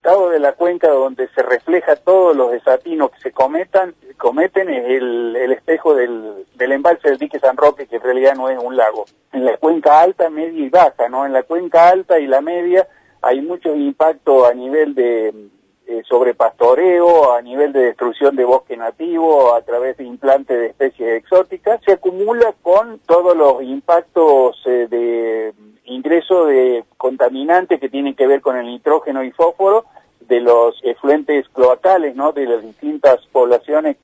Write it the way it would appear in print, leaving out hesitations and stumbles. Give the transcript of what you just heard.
costado de la cuenca donde se refleja todos los desatinos que se cometen es el espejo del embalse del dique San Roque, que en realidad no es un lago. En la cuenca alta, media y baja, ¿no? En la cuenca alta y la media hay muchos impactos a nivel de sobrepastoreo, a nivel de destrucción de bosque nativo, a través de implantes de especies exóticas. Se acumula con todos los impactos de ingreso de contaminantes que tienen que ver con el nitrógeno y fósforo de los efluentes cloacales, ¿no? De las distintas poblaciones